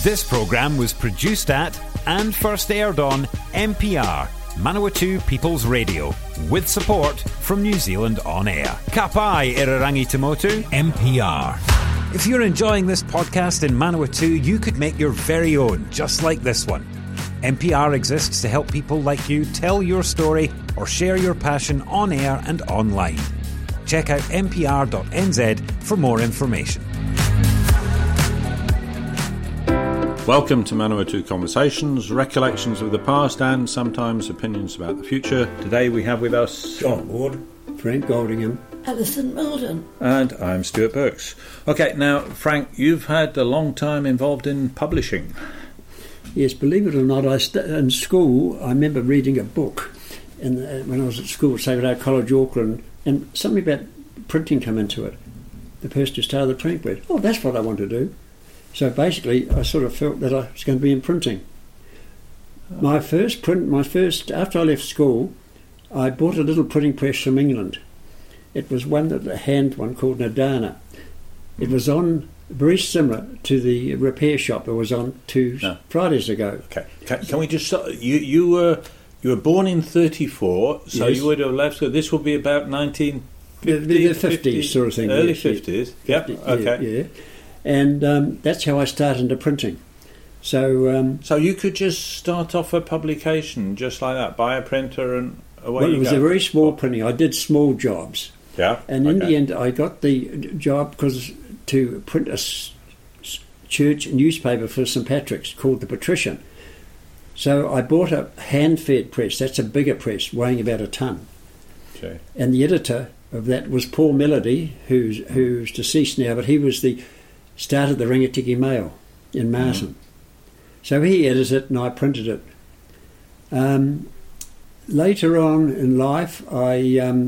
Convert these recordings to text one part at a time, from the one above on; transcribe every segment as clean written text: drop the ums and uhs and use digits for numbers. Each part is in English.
This programme was produced at and first aired on MPR, Manawatu People's Radio, with support from New Zealand On Air. Ka pai Irarangi Tamotu, MPR. If you're enjoying this podcast in Manawatu, you could make your very own, just like this one. MPR exists to help people like you tell your story or share your passion on air and online. Check out mpr.nz for more information. Welcome to Manawatu Conversations, recollections of the past and sometimes opinions about the future. Today we have with us John Ward, Frank Goldingham, Alison Milden, and I'm Stuart Burks. Okay, now Frank, you've had a long time involved in publishing. Yes, believe it or not, in school I remember reading a book when I was at school at Sacred Heart College, Auckland, and something about printing come into it. The person who started the print went, oh, that's what I want to do. So basically I sort of felt that I was going to be in printing. My first, after I left school, I bought a little printing press from England. It was a hand one called Nadana. It was on very similar to the repair shop it was on Fridays ago. Okay, can we just start? You were born in 1934, so yes. You would have left. So this would be about 1950, the 50s sort of thing. Early yes, 50s. Yep. Okay. Yeah. And that's how I started into printing. So you could just start off a publication just like that, buy a printer and away well, you go. It was a very small printing. I did small jobs. Yeah. And in the end, I got the job to print a church newspaper for St Patrick's called the Patrician. So I bought a hand-fed press. That's a bigger press, weighing about a ton. Okay. And the editor of that was Paul Melody, who's deceased now, but he was started the Ringatiki Mail in Martin. Mm. So he edited it and I printed it. Later on in life, I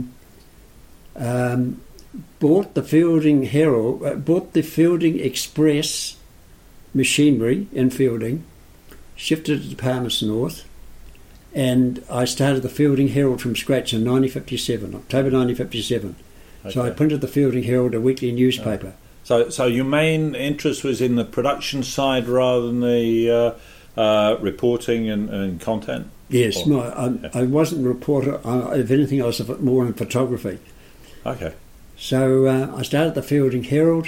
bought the Fielding Express machinery in Fielding, shifted it to Palmerston North, and I started the Fielding Herald from scratch in October 1957. Okay. So I printed the Fielding Herald, a weekly newspaper. So your main interest was in the production side rather than the reporting and content? Yes, I wasn't a reporter. If anything, I was more in photography. Okay. So I started the Fielding Herald.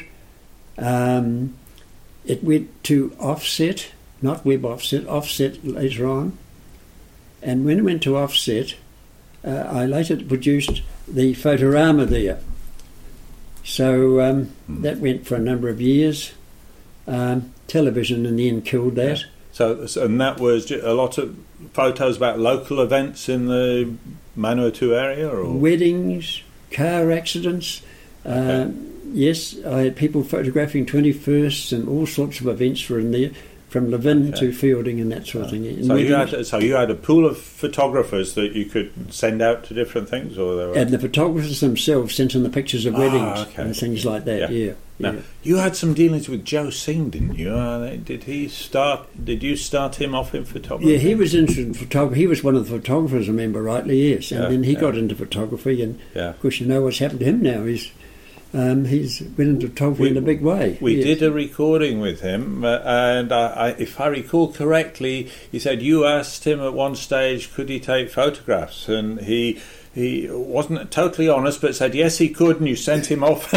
It went to Offset, not Web Offset, Offset later on. And when it went to Offset, I later produced the Photorama there. So that went for a number of years. Television in the end killed that. Yeah. So and that was a lot of photos about local events in the Manawatu area? Or? Weddings, car accidents. Okay. Yes, I had people photographing 21st and all sorts of events were in there, from Levin to Fielding and that sort of thing. So you had a pool of photographers that you could send out to different things, or they were... And the photographers themselves sent in the pictures of weddings and things like that. Yeah. Now, you had some dealings with Joe Singh, didn't you? Did you start him off in photography? Yeah, he was interested in photography. He was one of the photographers, I remember rightly. Yes, and then he got into photography, and of course, you know what's happened to him now. He's went into photography in a big way. We did a recording with him, and if I recall correctly, he said you asked him at one stage could he take photographs, and he wasn't totally honest, but said yes he could, and you sent him off.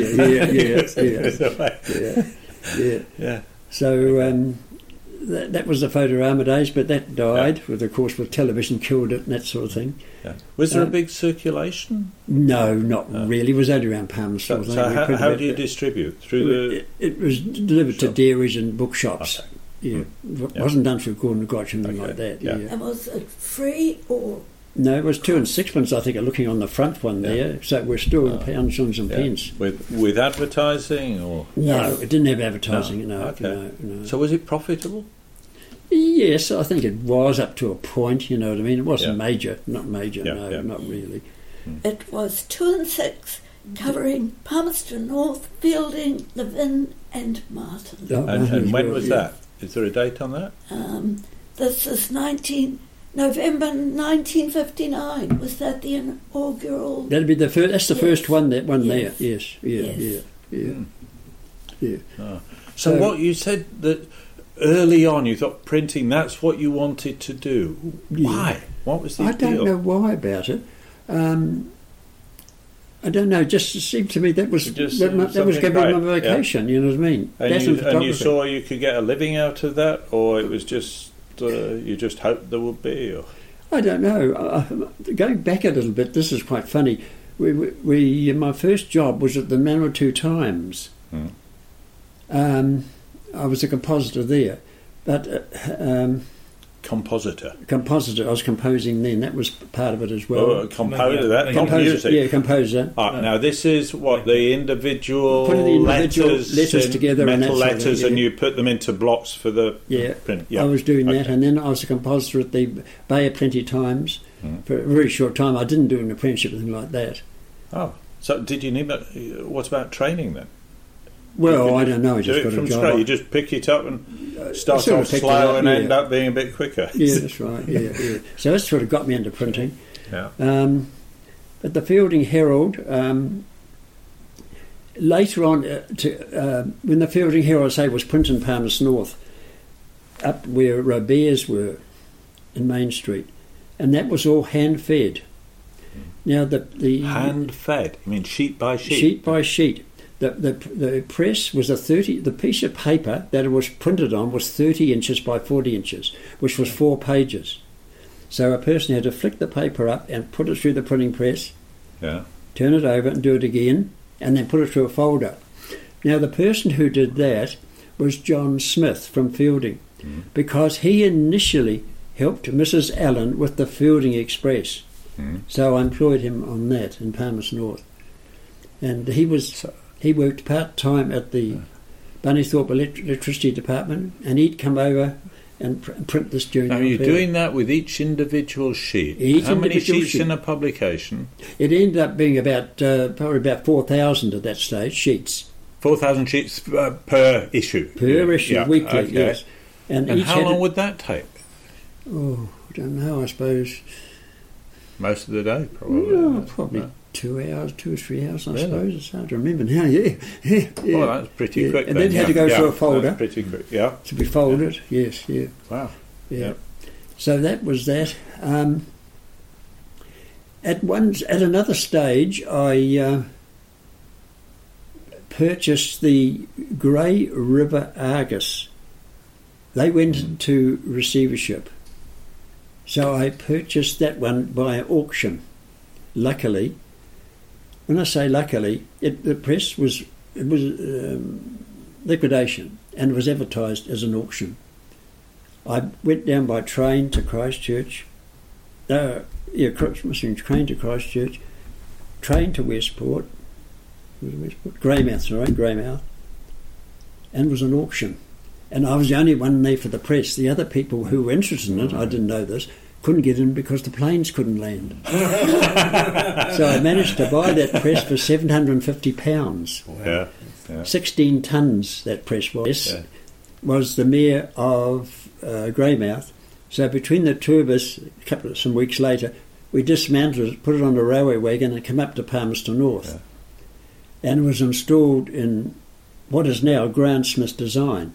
Yeah. So that was the Photorama days, but that died with television killed it and that sort of thing. Yeah. Was there a big circulation? No, not really. It was only around Palmerston. So how do you distribute? It was delivered to dairies and bookshops. Okay. Yeah, it wasn't done through Gordon Gotch or anything like that. Yeah. And was it free or? No, it was 2 and 6pence, I think, looking on the front one there. So we're still in pounds, shillings and pence. With advertising or? No, it didn't have advertising. No. So was it profitable? Yes, I think it was up to a point, you know what I mean. It wasn't major, not really. It was 2 and 6, covering Palmerston North, Fielding, Levin and Martin. And when was that? Is there a date on that? This is November 1959. Was that the inaugural? That'd be the first. That's the first one. That one there. Yes. Yeah. So what you said that early on you thought printing, that's what you wanted to do. Yeah. Why? What was the I deal? don't know why about it. I don't know. Just it seemed to me that was that was going to be my vacation. You know what I mean? And you saw you could get a living out of that, or it was just you just hoped there would be. Or? I don't know. Going back a little bit, this is quite funny. My first job was at the Manawatu Times. I was a compositor there, but Compositor. I was composing then. That was part of it as well. Oh, not music. Yeah, composer. Now this is what the individual, letters together, metal and letters, and you put them into blocks for the print. Yeah, I was doing that, and then I was a composer at the Bay of Plenty Times for a very short time. I didn't do an apprenticeship or anything like that. Oh, so did you need? What about training then? Well, I don't know. I just got a job. You just pick it up and start off slow and end up being a bit quicker. Yeah, that's right. Yeah. So that sort of got me into printing. Yeah. But the Fielding Herald, later on, when the Fielding Herald, I say, was printed in Palmerston North, up where Roberts were in Main Street, and that was all hand-fed. Now the hand-fed? I mean sheet by sheet? Sheet by sheet. The press was the piece of paper that it was printed on was 30 inches by 40 inches, which was 4 pages. So a person had to flick the paper up and put it through the printing press, turn it over and do it again, and then put it through a folder. Now the person who did that was John Smith from Fielding, because he initially helped Mrs. Allen with the Fielding Express. So I employed him on that in Palmerston North. And he worked part-time at the Bunnythorpe Electricity Department, and he'd come over and print this during. Now you're doing that with each individual sheet. How many sheets in a publication? It ended up being probably about 4,000 at that stage, sheets. 4,000 sheets per issue? Per issue, weekly, okay. Yes. And how long would that take? Oh, I don't know, I suppose. Most of the day, probably. No, probably 2 hours, 2 or 3 hours, I suppose. It's hard to remember now. Yeah. Well, that's pretty quick. And then had to go through a folder. That's pretty quick. Yeah. To be folded. Yes. Wow. Yeah. So that was that. At another stage, I purchased the Grey River Argus. They went into receivership. So I purchased that one by auction. Luckily, when I say luckily, the press was liquidation and was advertised as an auction. I went down by train to Christchurch. Train to Christchurch, train to Westport, Greymouth, and it was an auction. And I was the only one there for the press. The other people who were interested in it, I didn't know this, couldn't get in because the planes couldn't land. So I managed to buy that press for £750. Yeah. 16 tonnes that press was. Yeah. Was the mayor of Greymouth. So between the two of us, some weeks later, we dismantled it, put it on a railway wagon and come up to Palmerston North. Yeah. And it was installed in what is now Groundsmith design.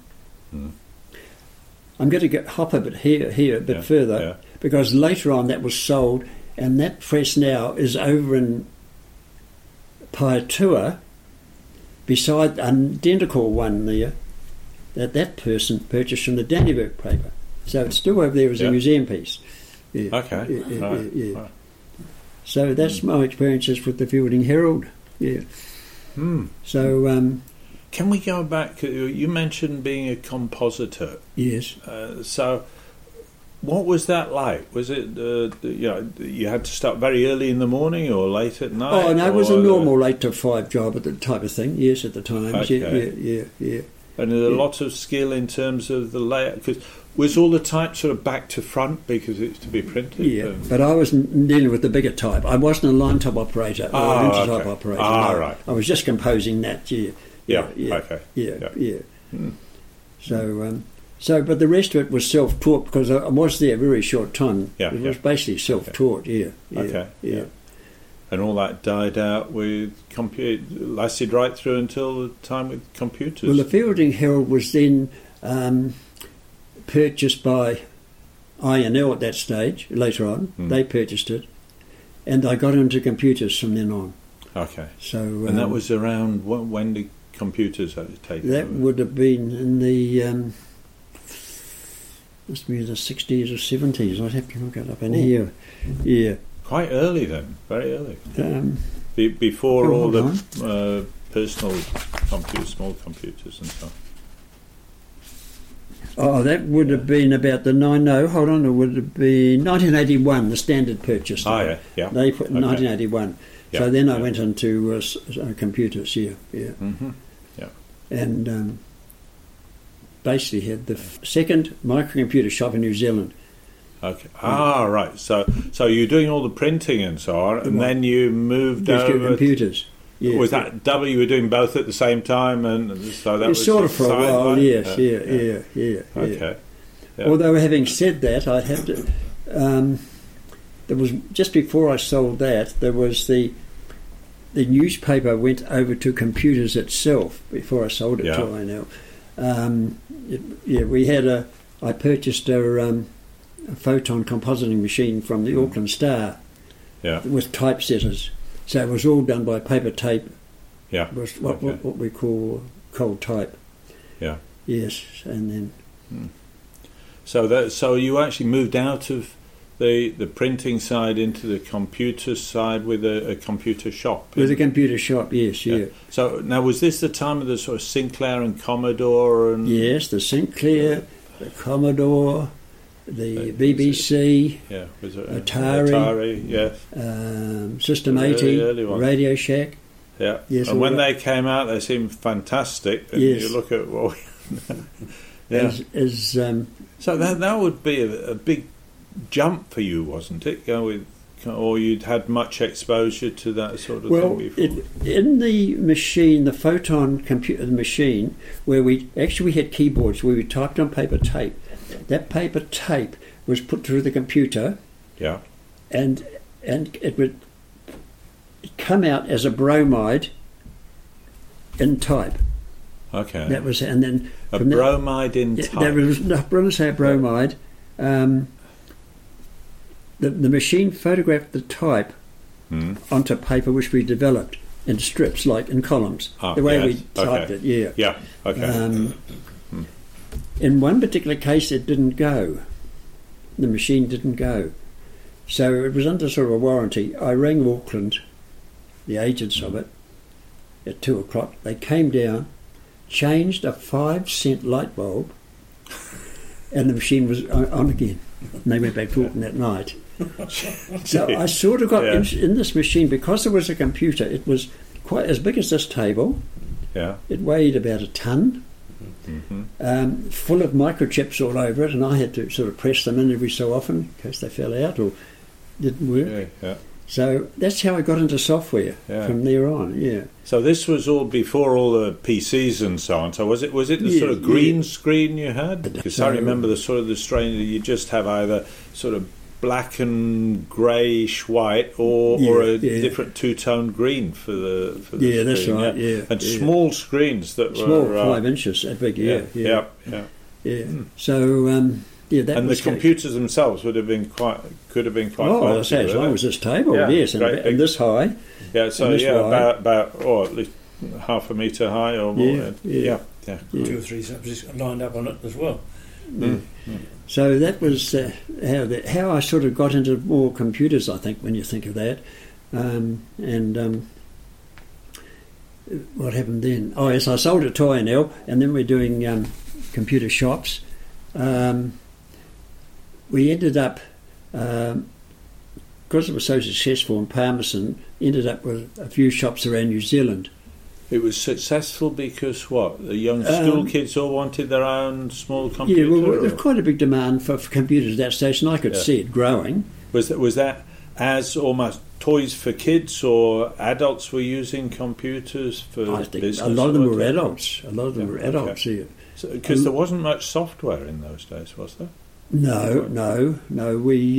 I'm going to hop a bit here a bit further, because later on that was sold, and that press now is over in Paitua, beside an identical one there that person purchased from the Danneberg paper. So it's still over there as a museum piece. Yeah. Okay. Yeah. So that's my experiences with the Fielding Herald. Yeah. So. Can we go back? You mentioned being a compositor. Yes. So, what was that like? Was it you had to start very early in the morning or late at night? Oh no, it was a normal 8 to 5 job at the type of thing. Yes, at the time. Okay. Yeah. And a lot of skill in terms of the layout. Because was all the type sort of back to front because it's to be printed? Yeah, but I was dealing with the bigger type. I wasn't a line type operator or an intertype operator. Right. I was just composing that. Yeah. So, but the rest of it was self-taught because I was there a very short time. It was basically self-taught. Yeah. And all that died out with lasted right through until the time with computers. Well, the Fielding Herald was then purchased by I&L at that stage, later on. They purchased it. And I got into computers from then on. Okay. So, and that was around, when did computers take that over? would have been in the... must be the 60s or 70s. I'd have to look it up in here. Yeah. Quite early then, very early. Before oh, all hold the personal computers, small computers and so on. Oh, that would have been about it would have been 1981, the standard purchase. Yeah. They put 1981. Yeah, So then I went into computers, yeah. Mm-hmm. Yeah. And basically had the second microcomputer shop in New Zealand. Okay. Right. So you're doing all the printing and so on, and then you moved Just over. computers. Yeah. Was that you were doing both at the same time, and so that was sort of for a while? Yes. Yeah. Okay. Yeah. Although having said that, I'd have to. There was just before I sold that, there was the newspaper went over to computers itself before I sold it to I&L. We had I purchased a photon compositing machine from the Auckland Star with typesetters. So it was all done by paper tape. Yeah. It was what we call cold type. Yeah. Yes, and then... So you actually moved out of the printing side into the computer side with a computer shop? With a computer shop, yes, yeah. So now, was this the time of the sort of Sinclair and Commodore? And yes, the Sinclair, the Commodore, the BBC, was it Atari, yes, System 80, early Radio Shack. Yeah, yes, and when they came out, they seemed fantastic. And you look at so that would be a big jump for you, wasn't it? Or you'd had much exposure to that sort of thing before? In the machine, the photon computer machine, where we had keyboards where we typed on paper tape. That paper tape was put through the computer, and it would come out as a bromide in type. Okay. That was, and then a bromide in type. That was when I say bromide. The machine photographed the type onto paper, which we developed in strips, like in columns. The way we typed it, Yeah. Okay. In one particular case, it didn't go. The machine didn't go. So it was under sort of a warranty. I rang Auckland, the agents of it, at 2 o'clock. They came down, changed a 5-cent light bulb, and the machine was on again. And they went back to Auckland that night. So I sort of got in this machine, because there was a computer. It was quite as big as this table. Yeah. It weighed about a ton. Full of microchips all over it, and I had to sort of press them in every so often in case they fell out or didn't work. So that's how I got into software from there on. Yeah. So this was all before all the PCs and so on. So was it the sort of green screen you had? Because I remember the strain that you just have either sort of black and greyish white or a different two-tone green for the screen. That's right. Yeah. And small screens that were 5 inches inches at big. Yeah. So that and was the computers themselves could have been quite. Oh, I say as long as this table, yes, and this high. Yeah. So about at least half a metre high or more. Yeah. 2 or 3 subjects lined up on it as well. So that was how I sort of got into more computers, I think, when you think of that. What happened then? Oh, yes, I sold it to I&L, and then we're doing computer shops. We ended up, because it was so successful in Palmerston, ended up with a few shops around New Zealand. It was successful because what? The young school kids all wanted their own small computer? Yeah, well, there was quite a big demand for computers at that stage, and I could see it growing. Was that as almost toys for kids, or adults were using computers for business? A lot of them were adults. Yeah. Because there wasn't much software in those days, was there? No. We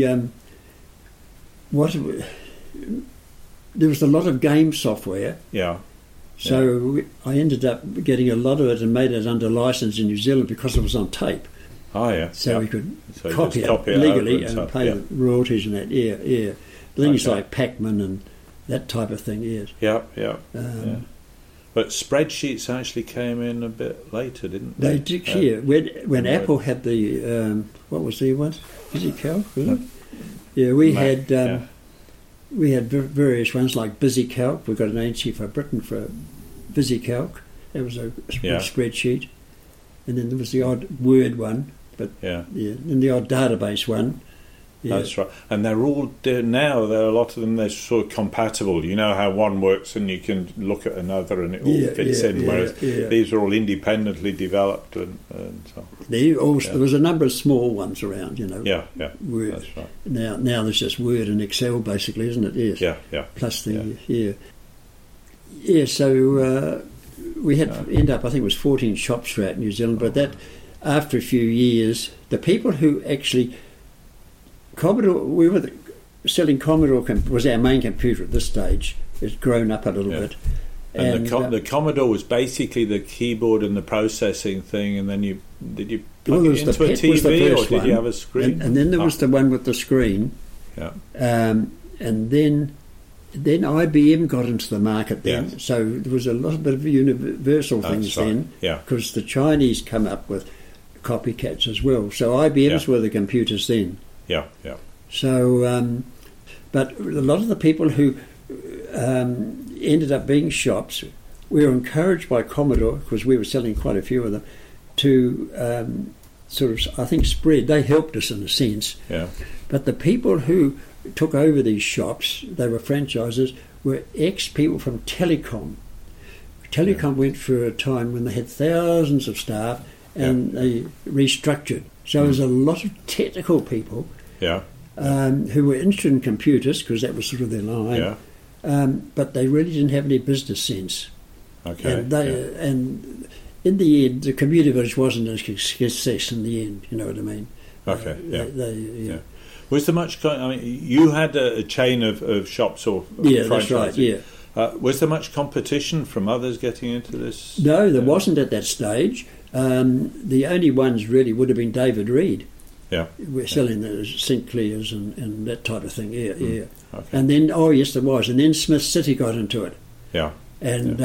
there was a lot of game software. Yeah. So I ended up getting a lot of it and made it under license in New Zealand because it was on tape. Oh, yeah. So yeah. we could So you copy just copy it it legally over and and stuff, pay yeah. the royalties and that. Yeah. Things Okay. like Pacman and that type of thing. Yes. Yeah, yeah. Um, But spreadsheets actually came in a bit later, didn't They they? did here when Right. Apple had the what was the one? VisiCalc, was it? Yeah, we Mac, had yeah. we had various ones like BusyCalc. We got an agency for Britain for VisiCalc. That was a Yeah. spreadsheet, and then there was the odd Word one, Yeah, and the odd database one. Yeah. that's right. And they're all now. There are a lot of them. They're sort of compatible. You know how one works, and you can look at another, and it all fits in. Whereas these are all independently developed, and so. There Yeah. was a number of small ones around. Yeah, Word. that's right. Now there's just Word and Excel, basically, isn't it? Yes. Yeah. Plus the so we had end up, I think it was 14 shops throughout New Zealand, but that after a few years the people who actually Commodore, we were selling Commodore was our main computer at this stage. It's grown up a little bit. And the Commodore was basically the keyboard and the processing thing, and then did you plug it into a TV or did you have a screen? And then there was the one with the screen. Yeah. And then IBM got into the market then. Yes. So there was a lot of universal things right. then. Yeah. Because the Chinese come up with copycats as well. So IBM's were the computers then. Yeah. So, but a lot of the people who ended up being shops, we were encouraged by Commodore, because we were selling quite a few of them, to sort of, I think, spread. They helped us in a sense. Yeah. But the people who took over these shops, they were franchises, were ex-people from Telecom. Telecom went through a time when they had thousands of staff and they restructured. So there was a lot of technical people who were interested in computers, because that was sort of their line, but they really didn't have any business sense. Okay. And in the end, the computer village wasn't a success in the end, you know what I mean? Okay, Was there much? I mean, you had a chain of shops or that's right. Yeah. Was there much competition from others getting into this? No, there wasn't at that stage. The only ones really would have been David Reed. Yeah. We're selling the Sinclairs and that type of thing. Yeah. Okay. And then, yes, there was. And then Smith City got into it. Yeah. And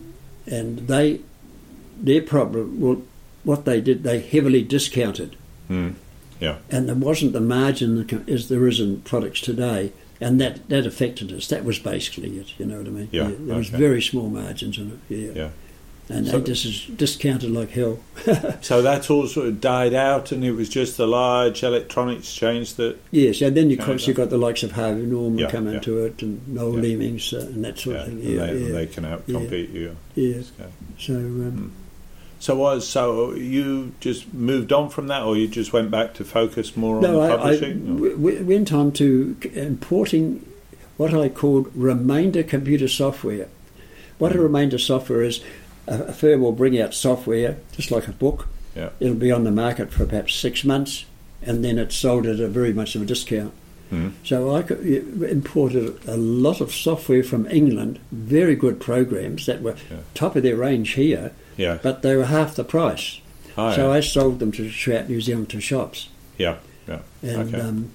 their problem, well, what they did, they heavily discounted. Yeah. And there wasn't the margin as there is in products today, and that they That was basically it. You know what I mean? Yeah. There was very small margins in it. Yeah. And they just discounted like hell. So that all sort of died out, and it was just the large electronics chains that. Yes, and then you constantly got the likes of Harvey Norman come into it, and Noel Yeah. Leemings and that sort of thing. They can out-compete you. Yeah. Okay. So. So you just moved on from that, or you just went back to focus more on publishing? I went on to importing what I called remainder computer software. What a remainder software is, a firm will bring out software, just like a book. Yeah. It'll be on the market for perhaps 6 months, and then it's sold at a very much of a discount. So I imported a lot of software from England, very good programs that were top of their range here, but they were half the price. I sold them throughout New Zealand to shops. And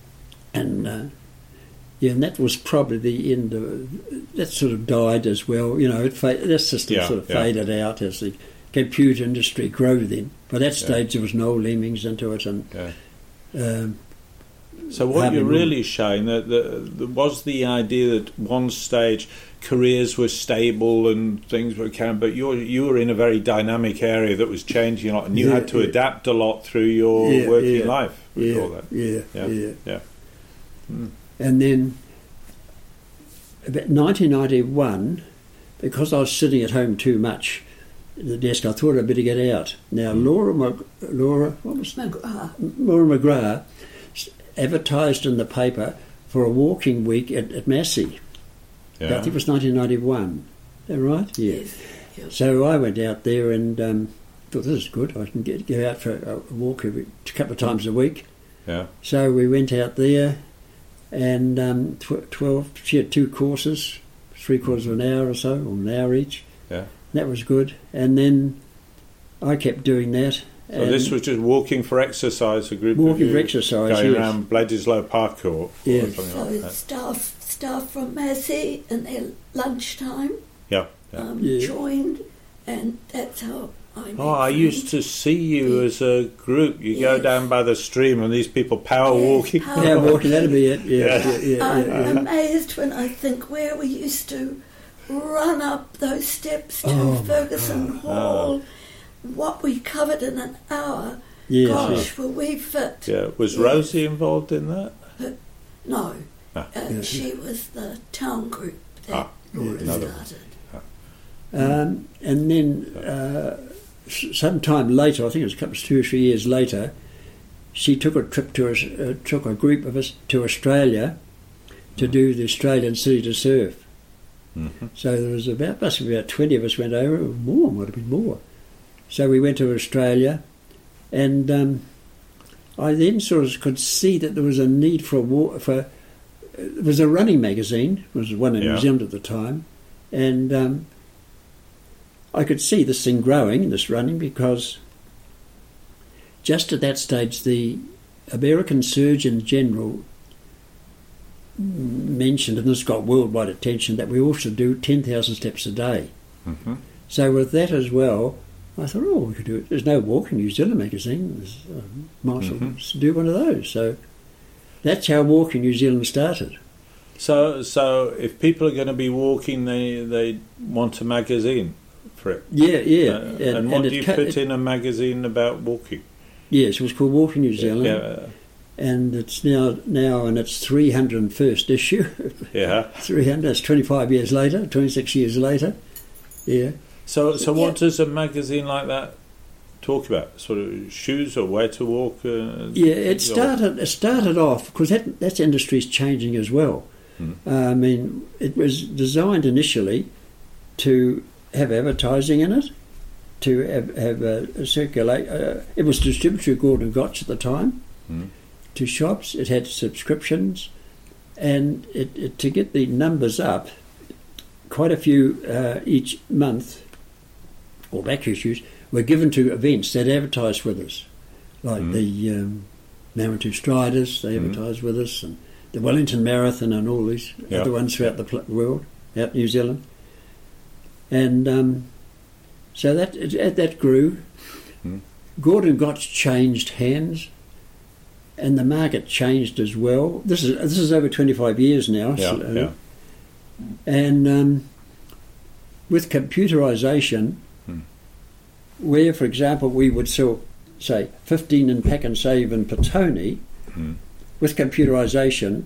and that was probably the end of that. Sort of died as well. You know, that system sort of faded out as the computer industry grew then. By that stage, there was Noel Leemings into it, and so what you're really showing that was the idea that one stage careers were stable and things were but you were in a very dynamic area that was changing a lot, and you had to adapt a lot through your working life with all that. And then about 1991, because I was sitting at home too much at the desk, I thought I'd better get out. Now Laura McGrath advertised in the paper for a walking week at Massey. I think it was 1991. Is that right? Yeah. Yes. So I went out there and thought, this is good. I can go out for a walk a couple of times a week. Yeah. So we went out there, and 12. She had 2 courses, 3/4 of an hour or so, or an hour each. Yeah. That was good. And then I kept doing that, So this was just walking for exercise, a group Walking of you for exercise, going yes. around Bledisloe Park Court or Yes. something So like that. staff from Massey in their lunchtime Yeah. Yeah. joined, and that's how I met Oh, I used to see you as a group. You go Yes. down by the stream and these people power walking. Yeah, walking, that'll be it. Yeah. I'm amazed when I think where we used to run up those steps to Oh, Ferguson Hall, what we covered in an hour. Yes, Gosh, yes. were we fit? Yeah. Was Yes. Rosie involved in that? No, Ah. Yeah. she was the town group that Ah, Laura another started. And then sometime later, I think it was 2 or 3 years later, she took a trip took a group of us to Australia to do the Australian City to Surf. Mm-hmm. So there was must have been about 20 of us went over, or more, might have been more. So we went to Australia, and I then sort of could see that there was a need for it was a running magazine, it was one in Yeah. New Zealand at the time, and I could see this thing growing, this running, because just at that stage the American Surgeon General mentioned, and this got worldwide attention, that we ought to do 10,000 steps a day. Mm-hmm. So with that as well, I thought, oh, we could do it. There's no Walk in New Zealand magazine. Might as well do one of those. So that's how Walk in New Zealand started. So if people are going to be walking, they want a magazine for it. Yeah. And what do you put in a magazine about walking? Yes, it was called Walk in New Zealand. Yeah. And it's now in its 301st issue. Yeah. 300, that's 25 years later, 26 years later. Yeah. So what does a magazine like that talk about? Sort of shoes or where to walk? It started off, because that industry's changing as well. I mean, it was designed initially to have advertising in it, to have circulate. It was distributed through Gordon Gotch at the time to shops. It had subscriptions, and to get the numbers up, quite a few each month, or back issues, were given to events that advertised with us, like the Manawatu Striders. They advertised with us, and the Wellington Marathon, and all these other ones throughout the world, out New Zealand. And so that grew. Gordon Gotch changed hands, and the market changed as well. This is over 25 years now. And with computerisation, where, for example, we would sell, say, 15 in Pack and Save in Petone, with computerisation,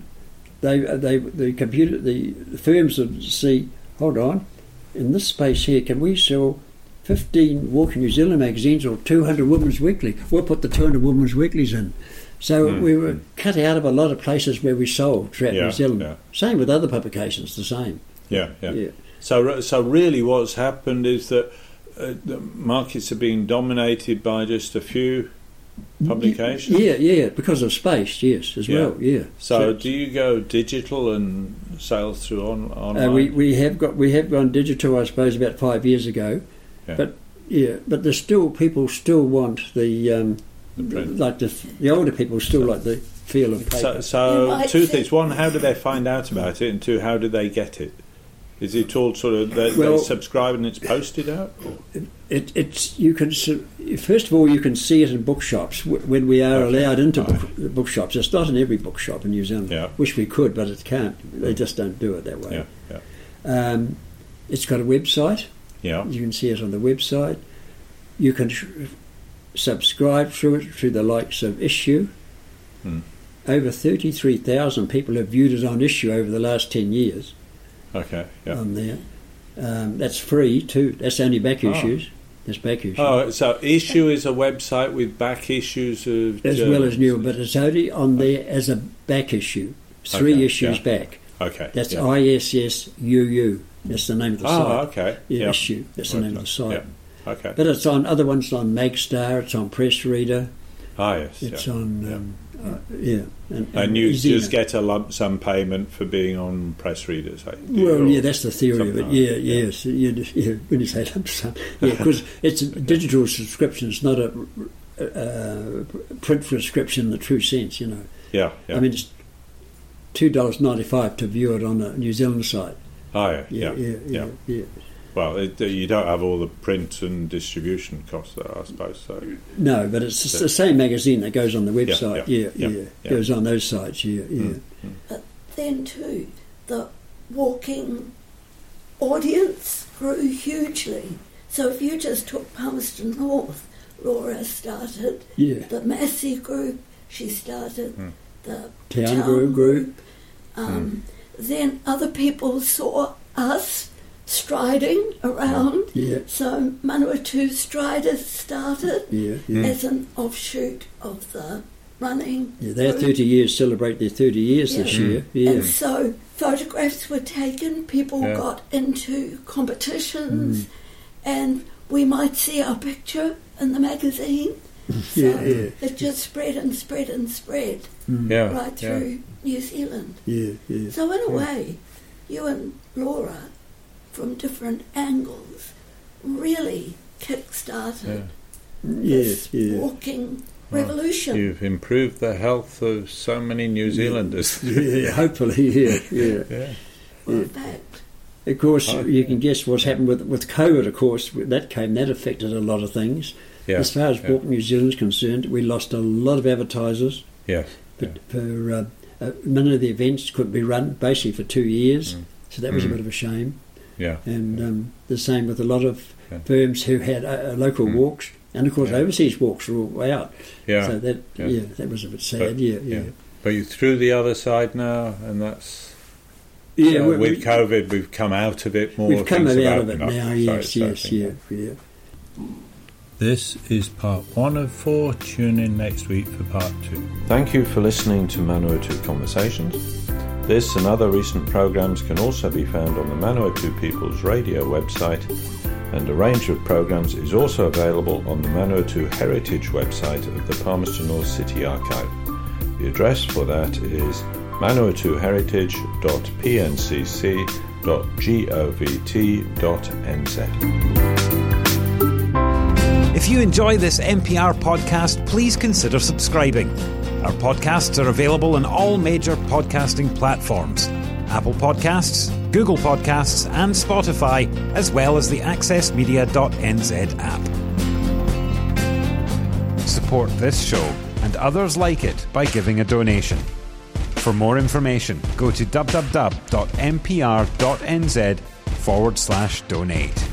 the firms would see, hold on, in this space here, can we sell 15 Walk in New Zealand magazines or 200 Women's Weekly? We'll put the 200 Women's Weeklies in. So we were cut out of a lot of places where we sold throughout New Zealand. Yeah. Same with other publications, the same. Yeah. So really what's happened is that the markets are being dominated by just a few publications? Yeah, because of space, yes, as well, yeah. So do you go digital and sales through online? We have gone digital, I suppose, about 5 years ago. But there's still, people still want the like the older people still like the feel of paper. So two things. One, how do they find out about it? And two, how do they get it? Is it all sort of they subscribe and it's posted out? It's you can, first of all, you can see it in bookshops when we are allowed into bookshops. It's not in every bookshop in New Zealand. Wish we could, but it can't. They just don't do it that way. It's got a website. Yeah. You can see it on the website. You can subscribe through it through the likes of Issue. Over 33,000 people have viewed it on Issue over the last 10 years. Okay, on there. That's free too. That's only back issues. That's back issues. Oh, so Issue is a website with back issues of as well as new, but it's only on there as a back issue. 3 issues back. Okay. That's ISSUU. That's the name of the site. Oh, okay. Issue. That's the name of the site. Okay. But it's on other ones on Magstar. It's on Press Reader. Yes. It's on. And you just get a lump sum payment for being on Press Readers. That's the theory of it. Yes. When you say lump sum, because it's a digital subscription. It's not print prescription in the true sense, you know. Yeah. I mean, it's $2.95 to view it on a New Zealand site. Oh, yeah. Well, you don't have all the print and distribution costs there, I suppose. So. No, but it's the same magazine that goes on the website. Yeah. Goes on those sites. But then too, the walking audience grew hugely. So if you just took Palmerston North, Laura started the Massey group. She started the Town group. Then other people saw us striding around. So Manawatu Striders started as an offshoot of the running. They're 30 years, celebrate their 30 years this year. And so photographs were taken, people got into competitions, and we might see our picture in the magazine. So it just spread and spread and spread right through New Zealand. So in a way, you and Laura, from different angles, really kick-started this walking revolution. You've improved the health of so many New Zealanders. Hopefully, In fact. Of course, you can guess what's happened with COVID, of course. That affected a lot of things. As far as Walk New Zealand is concerned, we lost a lot of advertisers. But many of the events couldn't be run, basically, for 2 years. So that was a bit of a shame. And the same with a lot of firms who had local walks, and of course overseas walks were all out. So that was a bit sad. But you're through the other side now, and that's with COVID, we've come out of it more. We've come out of it now. Yes. This is part 1 of 4. Tune in next week for part 2. Thank you for listening to Manawatu Conversations. This and other recent programmes can also be found on the Manawatu People's Radio website, and a range of programmes is also available on the Manawatu Heritage website of the Palmerston North City Archive. The address for that is manawatuheritage.pncc.govt.nz. If you enjoy this MPR podcast, please consider subscribing. Our podcasts are available on all major podcasting platforms: Apple Podcasts, Google Podcasts and Spotify, as well as the accessmedia.nz app. Support this show and others like it by giving a donation. For more information, go to www.mpr.nz/donate.